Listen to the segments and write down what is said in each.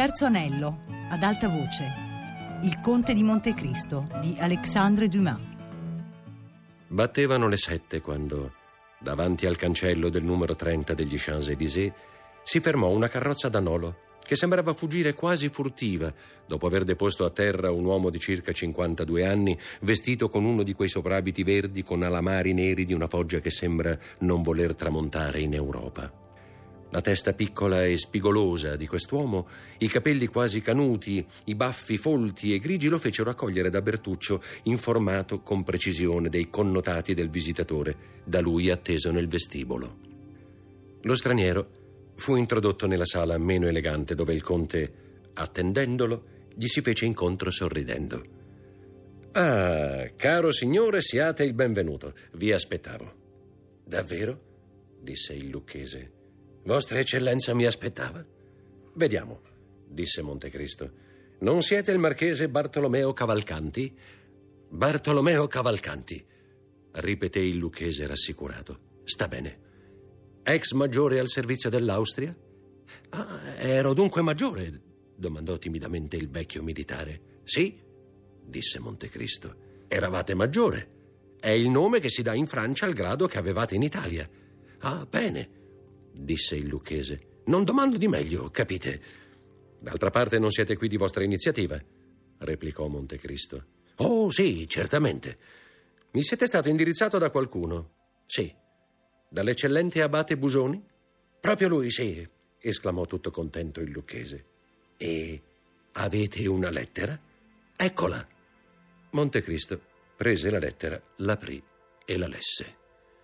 terzo anello, ad alta voce. Il conte di Montecristo di Alexandre Dumas. Battevano le 7 quando, davanti al cancello del numero 30 degli Champs-Élysées, si fermò una carrozza da nolo che sembrava fuggire quasi furtiva dopo aver deposto a terra un uomo di circa 52 anni vestito con uno di quei soprabiti verdi con alamari neri di una foggia che sembra non voler tramontare in Europa. La testa piccola e spigolosa di quest'uomo, i capelli quasi canuti, i baffi folti e grigi lo fecero accogliere da Bertuccio, informato con precisione dei connotati del visitatore, da lui atteso nel vestibolo. Lo straniero fu introdotto nella sala meno elegante dove il conte, attendendolo, gli si fece incontro sorridendo. «Ah, caro signore, siate il benvenuto. Vi aspettavo». «Davvero?» disse il lucchese. «Vostra eccellenza mi aspettava?» «Vediamo», disse Montecristo. «Non siete il marchese Bartolomeo Cavalcanti?» «Bartolomeo Cavalcanti», ripeté il lucchese rassicurato. «Sta bene. Ex maggiore al servizio dell'Austria?» «Ah, ero dunque maggiore?» domandò timidamente il vecchio militare. «Sì», disse Montecristo. «Eravate maggiore. È il nome che si dà in Francia al grado che avevate in Italia». «Ah, bene», disse il lucchese. «Non domando di meglio, capite?» «D'altra parte non siete qui di vostra iniziativa», replicò Montecristo. «Oh, sì, certamente. Mi siete stato indirizzato da qualcuno?» «Sì». «Dall'eccellente abate Busoni?» «Proprio lui, sì», esclamò tutto contento il lucchese. «E avete una lettera?» «Eccola». Montecristo prese la lettera, l'aprì e la lesse.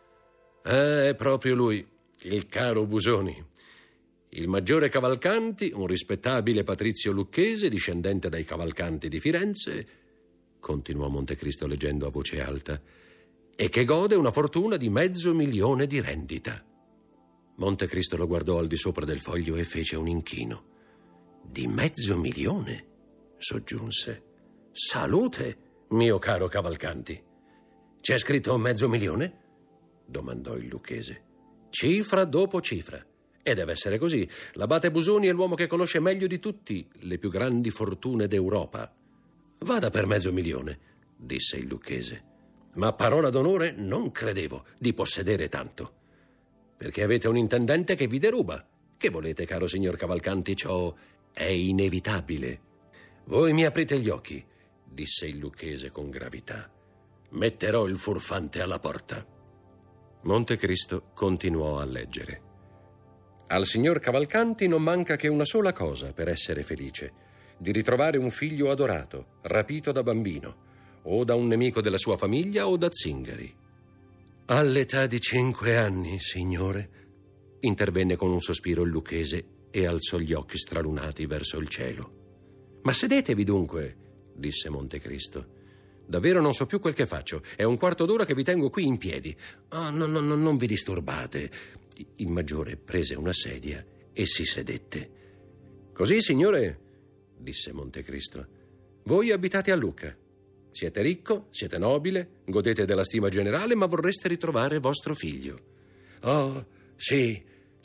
«È proprio lui, il caro Busoni. Il maggiore Cavalcanti, un rispettabile patrizio lucchese discendente dai Cavalcanti di Firenze», continuò Montecristo leggendo a voce alta, «e che gode una fortuna di 500.000 di rendita». Montecristo lo guardò al di sopra del foglio e fece un inchino. «Di 500.000?» soggiunse. «Salute, mio caro Cavalcanti. C'è scritto 500.000?» domandò il lucchese. «Cifra dopo cifra. E deve essere così. L'abate Busoni è l'uomo che conosce meglio di tutti le più grandi fortune d'Europa». «Vada per 500.000», disse il lucchese. «Ma a parola d'onore non credevo di possedere tanto. Perché avete un intendente che vi deruba. Che volete, caro signor Cavalcanti, ciò è inevitabile». «Voi mi aprite gli occhi», disse il lucchese con gravità. «Metterò il furfante alla porta». Montecristo continuò a leggere. «Al signor Cavalcanti non manca che una sola cosa per essere felice: di ritrovare un figlio adorato, rapito da bambino, o da un nemico della sua famiglia o da zingari». «All'età di 5 anni, signore», intervenne con un sospiro il lucchese e alzò gli occhi stralunati verso il cielo. «Ma sedetevi dunque», disse Montecristo. «Davvero non so più quel che faccio. È un quarto d'ora che vi tengo qui in piedi». «Ah, no, non vi disturbate». Il maggiore prese una sedia e si sedette. «Così, signore», disse Montecristo, «voi abitate a Lucca. Siete ricco, siete nobile, godete della stima generale, ma vorreste ritrovare vostro figlio». «Oh, sì,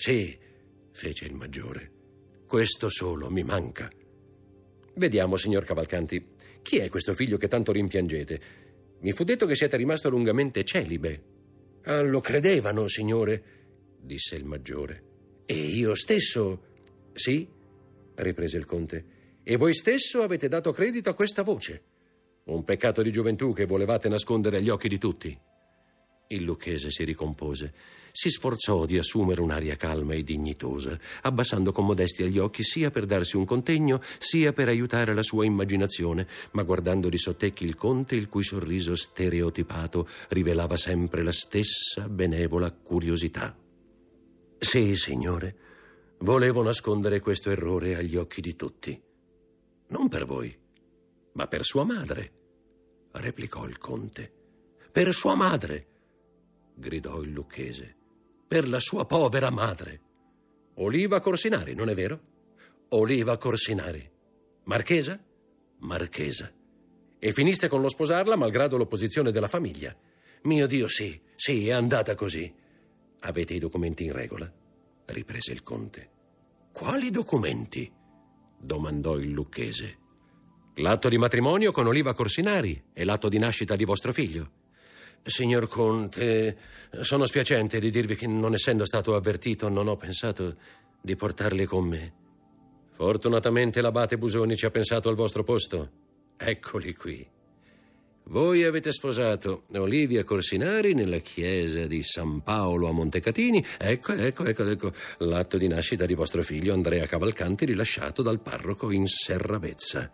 fece il maggiore. «Questo solo mi manca». «Vediamo, signor Cavalcanti, chi è questo figlio che tanto rimpiangete? Mi fu detto che siete rimasto lungamente celibe». «Ah, lo credevano, signore», disse il maggiore. «E io stesso...» «Sì», riprese il conte, «e voi stesso avete dato credito a questa voce. Un peccato di gioventù che volevate nascondere agli occhi di tutti». Il lucchese si ricompose. Si sforzò di assumere un'aria calma e dignitosa, abbassando con modestia gli occhi sia per darsi un contegno, sia per aiutare la sua immaginazione, ma guardando di sottecchi il conte, il cui sorriso stereotipato rivelava sempre la stessa benevola curiosità. «Sì, signore, volevo nascondere questo errore agli occhi di tutti. Non per voi, ma per sua madre», replicò il conte. «Per sua madre», gridò il lucchese. «Per la sua povera madre. Oliva Corsinari, non è vero? Oliva Corsinari. Marchesa? Marchesa. E finiste con lo sposarla malgrado l'opposizione della famiglia. Mio Dio, sì, è andata così». «Avete i documenti in regola?» riprese il conte. «Quali documenti?» domandò il lucchese. L'atto di matrimonio con Oliva Corsinari e l'atto di nascita di vostro figlio. Signor Conte, sono spiacente di dirvi che, non essendo stato avvertito, non ho pensato di portarli con me. Fortunatamente l'abate Busoni ci ha pensato al vostro posto. Eccoli qui. Voi avete sposato Olivia Corsinari nella chiesa di San Paolo a Montecatini. Ecco l'atto di nascita di vostro figlio Andrea Cavalcanti, rilasciato dal parroco in Serravezza.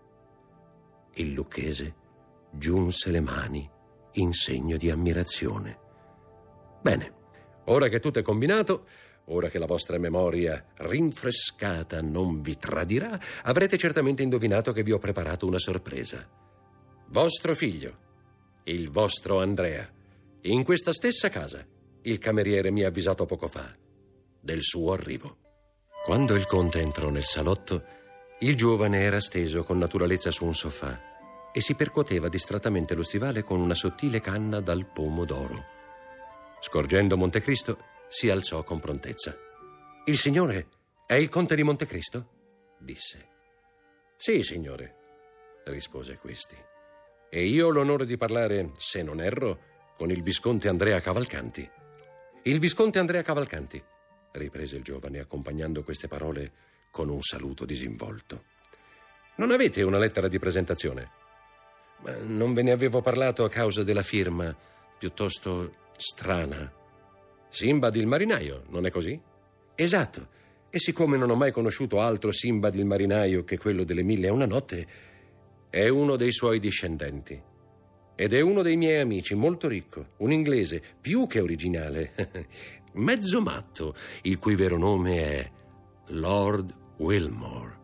Il lucchese giunse le mani in segno di ammirazione. Bene, ora che tutto è combinato, ora che la vostra memoria rinfrescata non vi tradirà, avrete certamente indovinato che vi ho preparato una sorpresa. Vostro figlio, il vostro Andrea, in questa stessa casa. Il cameriere mi ha avvisato poco fa del suo arrivo. Quando il conte entrò nel salotto, il giovane era steso con naturalezza su un sofà e si percuoteva distrattamente lo stivale con una sottile canna dal pomo d'oro. Scorgendo Montecristo, si alzò con prontezza. «Il signore è il conte di Montecristo?» disse. «Sì, signore», rispose questi. «E io ho l'onore di parlare, se non erro, con il visconte Andrea Cavalcanti». «Il visconte Andrea Cavalcanti», riprese il giovane, accompagnando queste parole con un saluto disinvolto. «Non avete una lettera di presentazione?» «Ma non ve ne avevo parlato a causa della firma, piuttosto strana. Simbad il marinaio, non è così?» «Esatto, e siccome non ho mai conosciuto altro Simbad il marinaio che quello delle 1001 notte, è uno dei suoi discendenti. Ed è uno dei miei amici, molto ricco, un inglese, più che originale, mezzo matto, il cui vero nome è Lord Wilmore».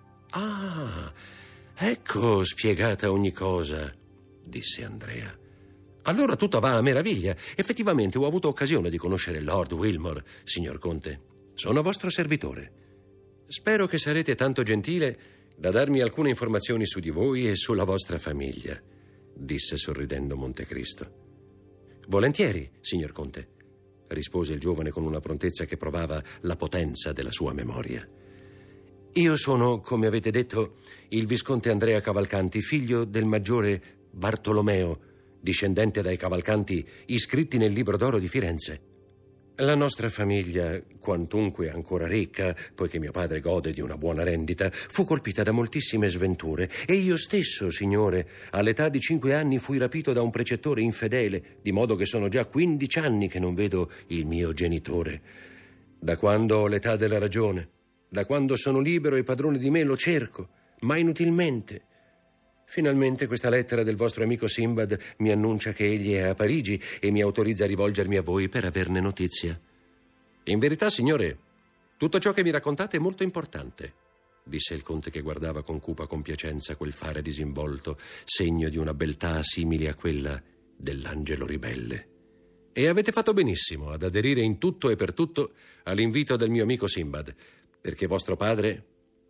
«Ah, ecco spiegata ogni cosa», disse Andrea. «Allora tutto va a meraviglia. Effettivamente ho avuto occasione di conoscere Lord Wilmore, signor Conte. Sono vostro servitore. Spero che sarete tanto gentile da darmi alcune informazioni su di voi e sulla vostra famiglia», disse sorridendo Montecristo. «Volentieri, signor Conte», rispose il giovane con una prontezza che provava la potenza della sua memoria. «Io sono, come avete detto, il visconte Andrea Cavalcanti, figlio del maggiore Bartolomeo, discendente dai Cavalcanti iscritti nel Libro d'Oro di Firenze. La nostra famiglia, quantunque ancora ricca, poiché mio padre gode di una buona rendita, fu colpita da moltissime sventure e io stesso, signore, all'età di 5 anni fui rapito da un precettore infedele, di modo che sono già 15 anni che non vedo il mio genitore. Da quando ho l'età della ragione, da quando sono libero e padrone di me, lo cerco, ma inutilmente. Finalmente questa lettera del vostro amico Simbad mi annuncia che egli è a Parigi e mi autorizza a rivolgermi a voi per averne notizia». «In verità, signore, tutto ciò che mi raccontate è molto importante», disse il conte, che guardava con cupa compiacenza quel fare disinvolto, segno di una beltà simile a quella dell'angelo ribelle. «E avete fatto benissimo ad aderire in tutto e per tutto all'invito del mio amico Simbad, perché vostro padre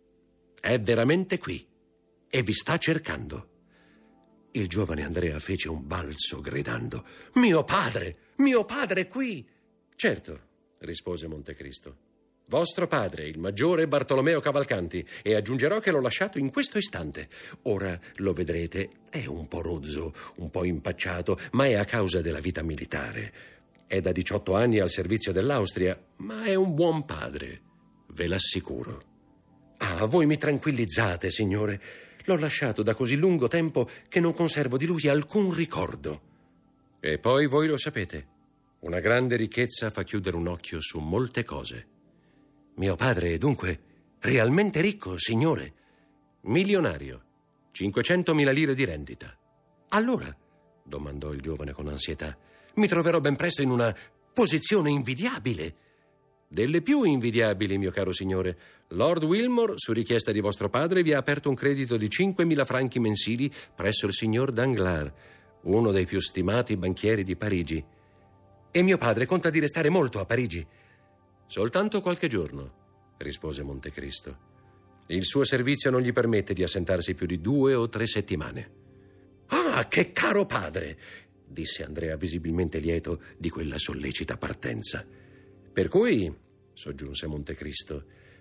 è veramente qui e vi sta cercando». Il giovane Andrea fece un balzo gridando: Mio padre è qui!» «Certo», rispose Montecristo, «vostro padre, il maggiore Bartolomeo Cavalcanti, e aggiungerò che l'ho lasciato in questo istante. Ora lo vedrete, è un po' rozzo, un po' impacciato, ma è a causa della vita militare. È da 18 anni al servizio dell'Austria, ma è un buon padre, ve l'assicuro». «Ah, voi mi tranquillizzate, signore. L'ho lasciato da così lungo tempo che non conservo di lui alcun ricordo». «E poi voi lo sapete, una grande ricchezza fa chiudere un occhio su molte cose. Mio padre è dunque realmente ricco, signore. Milionario, 500.000 lire di rendita». «Allora», domandò il giovane con ansietà, «mi troverò ben presto in una posizione invidiabile». «Delle più invidiabili, mio caro signore. Lord Wilmore, su richiesta di vostro padre, vi ha aperto un credito di 5.000 franchi mensili presso il signor Danglars, uno dei più stimati banchieri di Parigi. E mio padre conta di restare molto a Parigi». «Soltanto qualche giorno», rispose Montecristo. «Il suo servizio non gli permette di assentarsi più di 2 o 3 settimane». «Ah, che caro padre!» disse Andrea, visibilmente lieto di quella sollecita partenza. «Per cui», soggiunse Montecristo,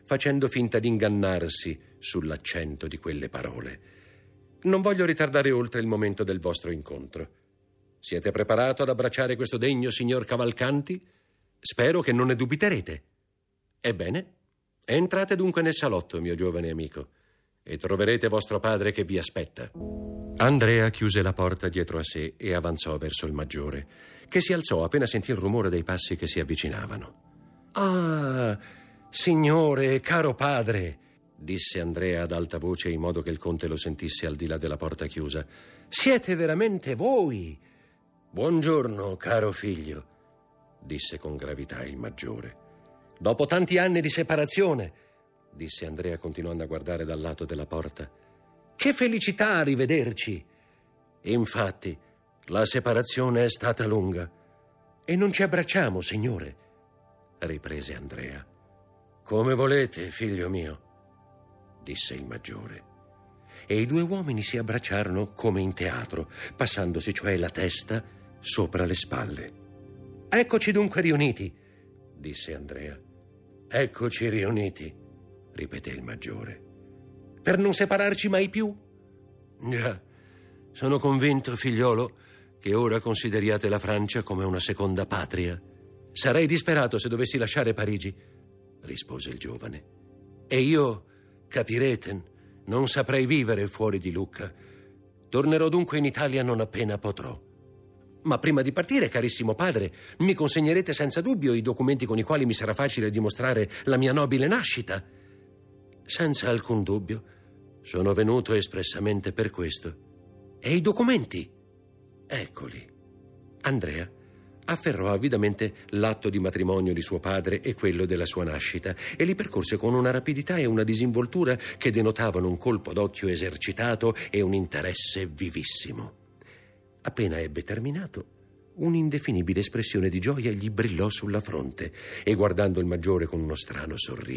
facendo finta di ingannarsi sull'accento di quelle parole. Non voglio ritardare oltre il momento del vostro incontro. Siete preparato ad abbracciare questo degno signor Cavalcanti? Spero che non ne dubiterete. Ebbene, entrate dunque nel salotto, mio giovane amico, e troverete vostro padre che vi aspetta. Andrea chiuse la porta dietro a sé e avanzò verso il maggiore, che si alzò appena sentì il rumore dei passi che si avvicinavano. «Ah, signore, caro padre», disse Andrea ad alta voce in modo che il conte lo sentisse al di là della porta chiusa. «Siete veramente voi?» «Buongiorno, caro figlio», disse con gravità il maggiore. «Dopo tanti anni di separazione», disse Andrea continuando a guardare dal lato della porta. «Che felicità rivederci!» «Infatti, la separazione è stata lunga e non ci abbracciamo, signore», riprese Andrea. «Come volete, figlio mio», disse il maggiore. E i due uomini si abbracciarono come in teatro, passandosi cioè la testa sopra le spalle. «Eccoci dunque riuniti», disse Andrea. «Eccoci riuniti», ripeté il maggiore. «Per non separarci mai più?» «Già, sono convinto, figliolo, che ora consideriate la Francia come una seconda patria. Sarei disperato se dovessi lasciare Parigi», rispose il giovane. «E io, capirete, non saprei vivere fuori di Lucca. Tornerò dunque in Italia non appena potrò. Ma prima di partire, carissimo padre, mi consegnerete senza dubbio i documenti con i quali mi sarà facile dimostrare la mia nobile nascita?» «Senza alcun dubbio. Sono venuto espressamente per questo». «E i documenti?» «Eccoli». Andrea afferrò avidamente l'atto di matrimonio di suo padre e quello della sua nascita e li percorse con una rapidità e una disinvoltura che denotavano un colpo d'occhio esercitato e un interesse vivissimo. Appena ebbe terminato, un'indefinibile espressione di gioia gli brillò sulla fronte e guardando il maggiore con uno strano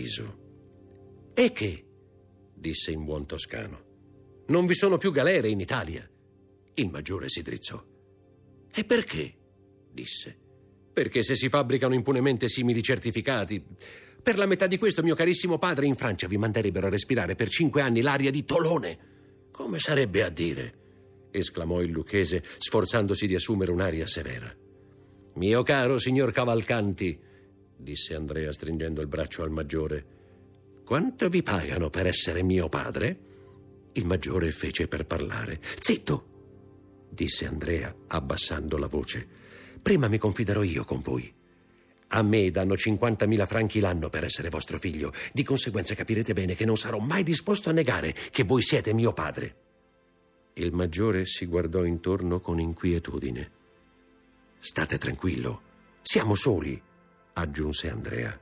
sorriso. «E che?» disse in buon toscano. «Non vi sono più galere in Italia?» Il maggiore si drizzò. «E perché?» disse. «Perché se si fabbricano impunemente simili certificati, per la metà di questo, mio carissimo padre, in Francia vi manderebbero a respirare per 5 anni l'aria di Tolone». «Come sarebbe a dire?» esclamò il lucchese, sforzandosi di assumere un'aria severa. «Mio caro signor Cavalcanti», disse Andrea stringendo il braccio al maggiore, «quanto vi pagano per essere mio padre?» Il maggiore fece per parlare. «Zitto», disse Andrea abbassando la voce. «Prima mi confiderò io con voi. A me danno 50.000 franchi l'anno per essere vostro figlio. Di conseguenza capirete bene che non sarò mai disposto a negare che voi siete mio padre». Il maggiore si guardò intorno con inquietudine. «State tranquillo, siamo soli», aggiunse Andrea.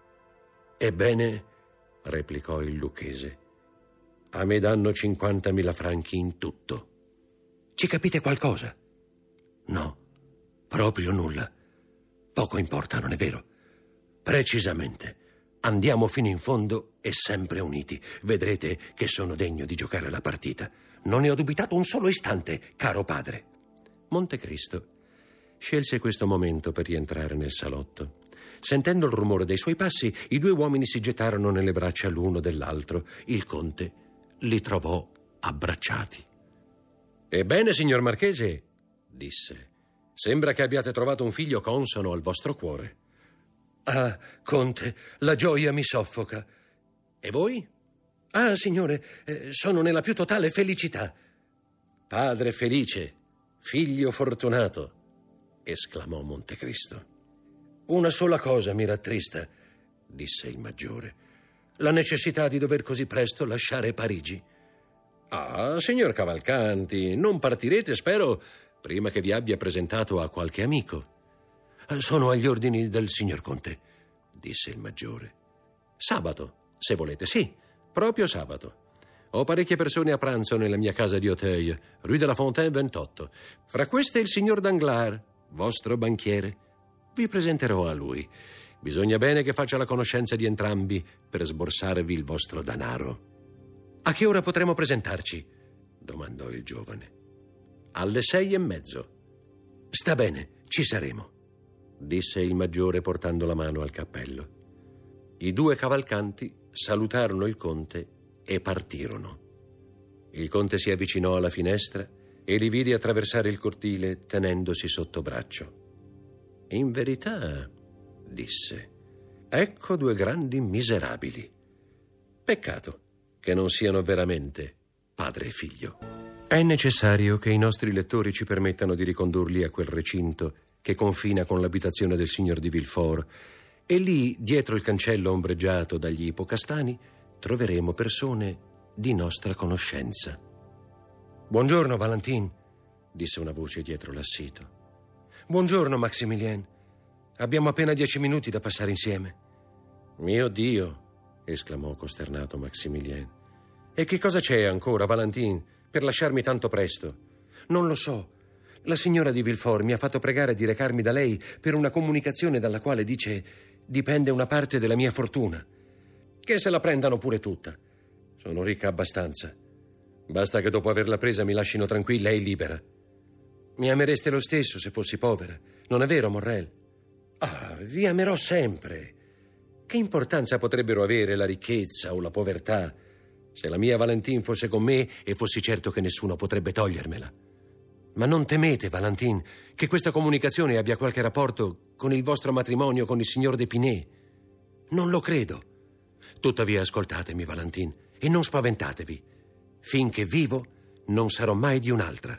«Ebbene», replicò il lucchese, «a me danno 50.000 franchi in tutto. Ci capite qualcosa?» «No, proprio nulla. Poco importa, non è vero?» «Precisamente. Andiamo fino in fondo e sempre uniti. Vedrete che sono degno di giocare la partita. Non ne ho dubitato un solo istante, caro padre». Montecristo scelse questo momento per rientrare nel salotto. Sentendo il rumore dei suoi passi, i due uomini si gettarono nelle braccia l'uno dell'altro. Il conte li trovò abbracciati. «Ebbene, signor Marchese», disse, «sembra che abbiate trovato un figlio consono al vostro cuore». «Ah, conte, la gioia mi soffoca». «E voi?» «Ah, signore, sono nella più totale felicità». «Padre felice, figlio fortunato», esclamò Montecristo. «Una sola cosa mi rattrista», disse il maggiore, «la necessità di dover così presto lasciare Parigi». «Ah, signor Cavalcanti, non partirete, spero, prima che vi abbia presentato a qualche amico». «Sono agli ordini del signor conte», disse il maggiore. «Sabato, se volete, sì, proprio sabato. Ho parecchie persone a pranzo nella mia casa di Auteuil, Rue de la Fontaine 28. Fra queste il signor Danglars, vostro banchiere. Vi presenterò a lui. Bisogna bene che faccia la conoscenza di entrambi per sborsarvi il vostro danaro». «A che ora potremo presentarci?» domandò il giovane. «Alle 6:30. «Sta bene, ci saremo», disse il maggiore portando la mano al cappello. I due cavalcanti salutarono il conte e partirono. Il conte si avvicinò alla finestra e li vide attraversare il cortile tenendosi sotto braccio. «In verità», disse, «ecco due grandi miserabili. Peccato che non siano veramente padre e figlio». È necessario che i nostri lettori ci permettano di ricondurli a quel recinto che confina con l'abitazione del signor di Villefort, e lì, dietro il cancello ombreggiato dagli ipocastani, troveremo persone di nostra conoscenza. «Buongiorno, Valentine», disse una voce dietro l'assito. «Buongiorno, Maximilien. Abbiamo appena 10 minuti da passare insieme». «Mio Dio», esclamò costernato Maximilien. «E che cosa c'è ancora, Valentine, per lasciarmi tanto presto?» «Non lo so. La signora di Villefort mi ha fatto pregare di recarmi da lei per una comunicazione dalla quale, dice, dipende una parte della mia fortuna. Che se la prendano pure tutta. Sono ricca abbastanza. Basta che dopo averla presa mi lascino tranquilla e libera. Mi amereste lo stesso se fossi povera, non è vero, Morrel?» «Ah, vi amerò sempre. Che importanza potrebbero avere la ricchezza o la povertà se la mia Valentine fosse con me e fossi certo che nessuno potrebbe togliermela? Ma non temete, Valentine, che questa comunicazione abbia qualche rapporto con il vostro matrimonio con il signor d'Épinay? Non lo credo. Tuttavia ascoltatemi, Valentine, e non spaventatevi. Finché vivo non sarò mai di un'altra.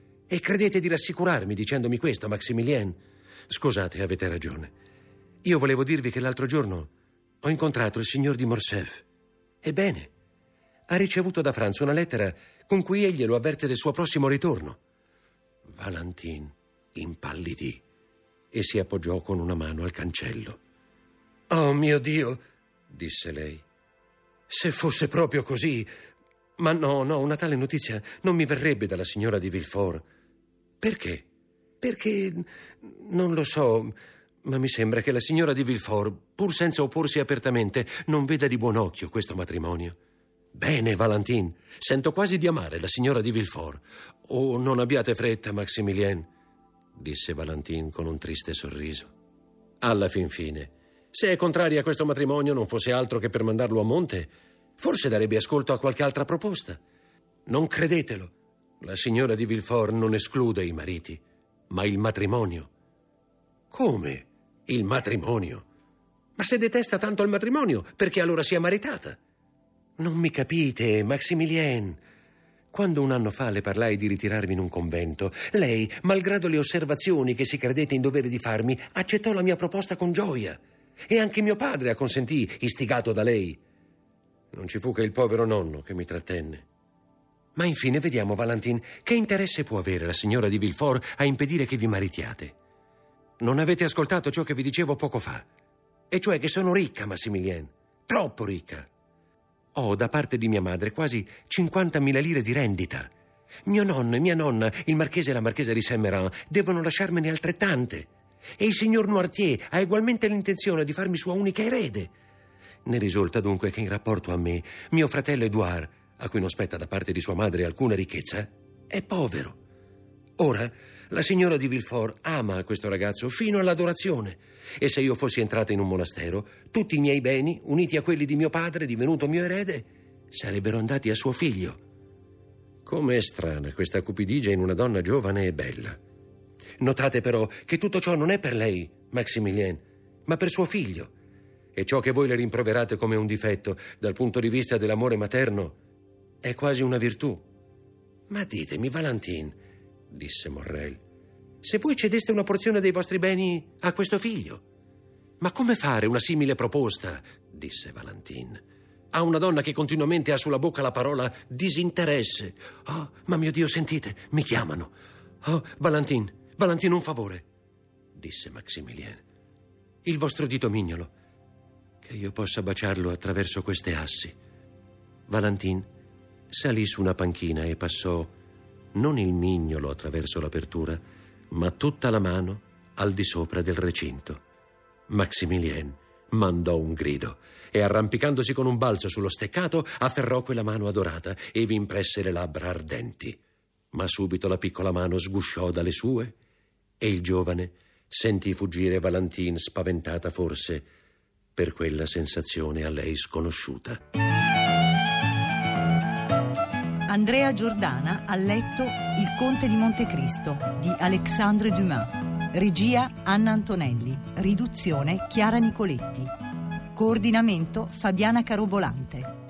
E credete di rassicurarmi dicendomi questo, Maximilien? Scusate, avete ragione. Io volevo dirvi che l'altro giorno ho incontrato il signor di Morcerf. Ebbene, ha ricevuto da Franz una lettera con cui egli lo avverte del suo prossimo ritorno. Valentine impallidì e si appoggiò con una mano al cancello. «Oh mio Dio», disse lei, «se fosse proprio così. Ma no, una tale notizia non mi verrebbe dalla signora di Villefort». «Perché?» «Perché non lo so, ma mi sembra che la signora di Villefort, pur senza opporsi apertamente, non veda di buon occhio questo matrimonio». «Bene, Valentine, sento quasi di amare la signora di Villefort». «Oh, non abbiate fretta, Maximilien», disse Valentine con un triste sorriso. «Alla fin fine, se è contraria a questo matrimonio non fosse altro che per mandarlo a monte, forse darebbe ascolto a qualche altra proposta. Non credetelo, la signora di Villefort non esclude i mariti, ma il matrimonio». «Come? Il matrimonio? Ma se detesta tanto il matrimonio, perché allora si è maritata?» «Non mi capite, Maximilien. Quando un anno fa le parlai di ritirarmi in un convento, lei, malgrado le osservazioni che si credette in dovere di farmi, accettò la mia proposta con gioia. E anche mio padre acconsentì, istigato da lei. Non ci fu che il povero nonno che mi trattenne. Ma infine vediamo, Valentine, che interesse può avere la signora di Villefort a impedire che vi maritiate? Non avete ascoltato ciò che vi dicevo poco fa, e cioè che sono ricca, Maximilien, troppo ricca. Ho da parte di mia madre quasi 50.000 lire di rendita. Mio nonno e mia nonna, il marchese e la marchesa di Saint-Méran, devono lasciarmene altrettante. E il signor Noirtier ha ugualmente l'intenzione di farmi sua unica erede. Ne risulta dunque che in rapporto a me, mio fratello Edouard, a cui non spetta da parte di sua madre alcuna ricchezza, è povero. Ora, la signora di Villefort ama questo ragazzo fino all'adorazione, e se io fossi entrata in un monastero, tutti i miei beni, uniti a quelli di mio padre, divenuto mio erede, sarebbero andati a suo figlio. Come è strana questa cupidigia in una donna giovane e bella. Notate però che tutto ciò non è per lei, Maximilien, ma per suo figlio. E ciò che voi le rimproverate come un difetto dal punto di vista dell'amore materno è quasi una virtù. Ma ditemi, Valentine, disse Morrel, se voi cedeste una porzione dei vostri beni a questo figlio. Ma come fare una simile proposta, disse Valentine, a una donna che continuamente ha sulla bocca la parola disinteresse? Oh, ma mio Dio, sentite, mi chiamano. Oh, Valentine, un favore, disse Maximilien. Il vostro dito mignolo, che io possa baciarlo attraverso queste assi. Valentine salì su una panchina e passò non il mignolo attraverso l'apertura, ma tutta la mano al di sopra del recinto. Maximilien mandò un grido e, arrampicandosi con un balzo sullo steccato, afferrò quella mano adorata e vi impresse le labbra ardenti. Ma subito la piccola mano sgusciò dalle sue e il giovane sentì fuggire Valentine spaventata forse per quella sensazione a lei sconosciuta. Andrea Giordana ha letto Il Conte di Montecristo di Alexandre Dumas. Regia Anna Antonelli. Riduzione Chiara Nicoletti. Coordinamento Fabiana Carobolante.